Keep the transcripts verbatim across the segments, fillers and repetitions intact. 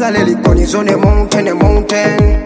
Lily Connie's on the mountain, the mountain.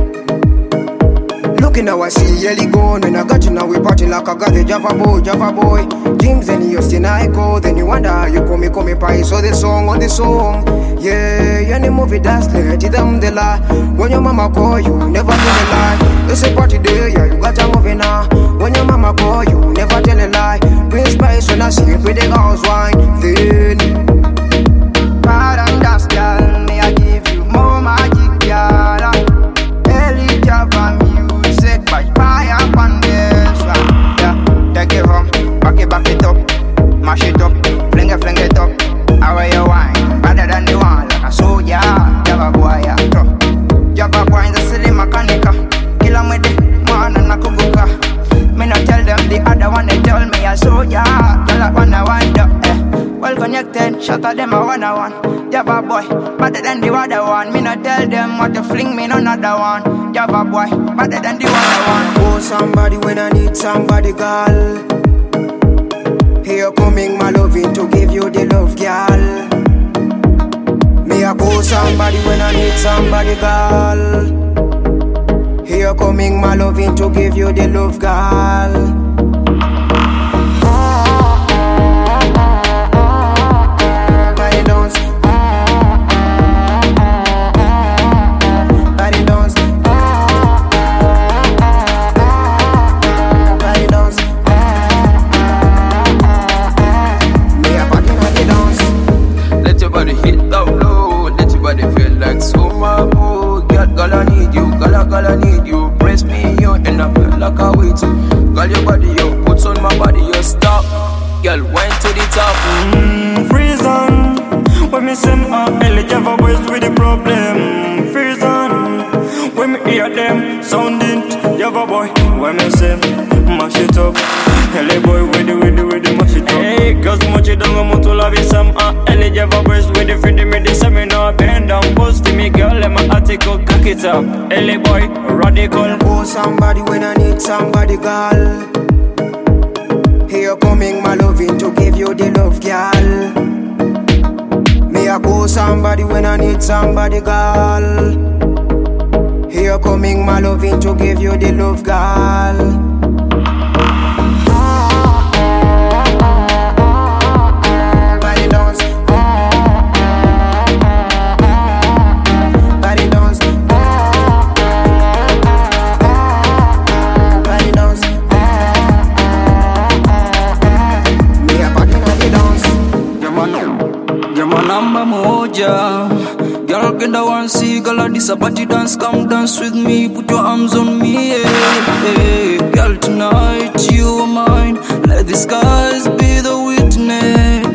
Looking how I see Ellie gone. When I got you now, we party like I got the Java boy, Java boy. James and Justin I go. Then you wonder how you come, me come, me price. So the song, on the song. Yeah, you any movie that's let it them the lie. When your mama call you, never tell a lie. It's a party day, yeah, you got a movie now. When your mama call you, never tell a lie. Bring spice when I see it with the house wine. Then bad and dust, girl, may I give you more magic, girl. Ellie Java music by fire on this one. Yeah, take it home, back it, back it up, mash it up, fling it, fling it up. How are you wine? Better than the one, like a soldier. Java boy, yeah, tough. Java boy is a silly mechanica. Kill 'em with it, man and a kubuka. Me not tell them the other one, they tell me a soldier. Tell that one I want up, eh. Well connected, shut at them a one a one. Java boy, better than the other one. Me not tell them what to fling me, no another one. Java boy, better than the other one. Oh, somebody when I need somebody, girl. Here coming my loving to give you the love, girl. Me a call somebody when I need somebody, girl. Here coming my loving to give you the love, girl. Girl, I need you, girl, I, girl, I need you. Press me, you, and I feel like I wait. Girl, your body, you, puts on my body, you stop. Girl, went to the top. Mmm, freeze on. When me send a Ellie Java boys with the problem. Freeze on. When me hear them sounding Java boy. When me say, mash it up. Ellie boy with the, with the, with the mash it up. Hey, cause much it don't want to love it some. Uh, Ellie Java boys with the freedom, me the seminar. Bend down, post to me, girl, let my article, cock it up. L A boy, radical. Oh, somebody when I need somebody, girl. Here coming my loving to give you the love, girl. Me a call somebody when I need somebody, girl. Here coming my loving to give you the love, girl. Number moja. Girl, get the one see, girl, this a party dance. Come dance with me, put your arms on me, yeah, yeah. Girl, tonight you are mine. Let the skies be the witness.